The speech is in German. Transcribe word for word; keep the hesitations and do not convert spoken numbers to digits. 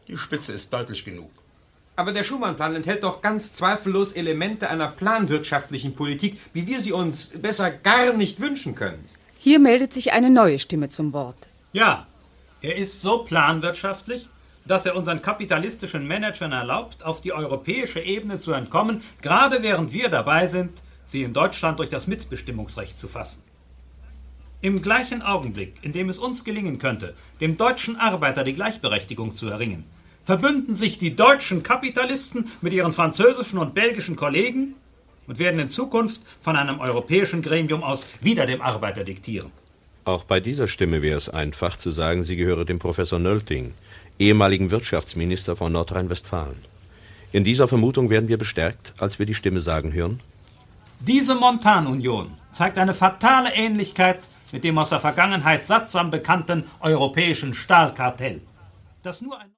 Die Spitze ist deutlich genug. Aber der Schuman-Plan enthält doch ganz zweifellos Elemente einer planwirtschaftlichen Politik, wie wir sie uns besser gar nicht wünschen können. Hier meldet sich eine neue Stimme zum Wort. Ja, er ist so planwirtschaftlich, dass er unseren kapitalistischen Managern erlaubt, auf die europäische Ebene zu entkommen, gerade während wir dabei sind, sie in Deutschland durch das Mitbestimmungsrecht zu fassen. Im gleichen Augenblick, in dem es uns gelingen könnte, dem deutschen Arbeiter die Gleichberechtigung zu erringen, verbünden sich die deutschen Kapitalisten mit ihren französischen und belgischen Kollegen und werden in Zukunft von einem europäischen Gremium aus wieder dem Arbeiter diktieren. Auch bei dieser Stimme wäre es einfach zu sagen, sie gehöre dem Professor Nölting, ehemaligen Wirtschaftsminister von Nordrhein-Westfalen. In dieser Vermutung werden wir bestärkt, als wir die Stimme sagen hören: Diese Montanunion zeigt eine fatale Ähnlichkeit mit dem aus der Vergangenheit sattsam bekannten europäischen Stahlkartell, das nur ein